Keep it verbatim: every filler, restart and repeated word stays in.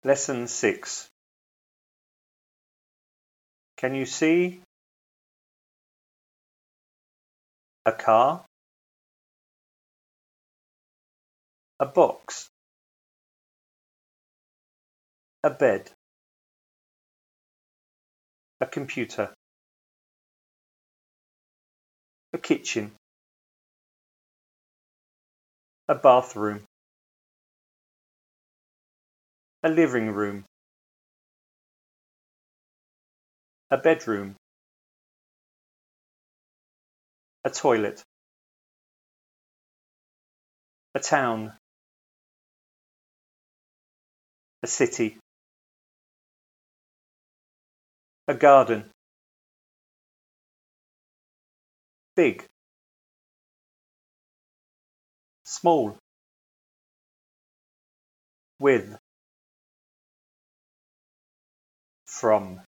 Lesson six. Can you see a car, a box, a bed, a computer, a kitchen, a bathroom, a living room, a bedroom, a toilet, a town, a city, a garden, big, small, with, from.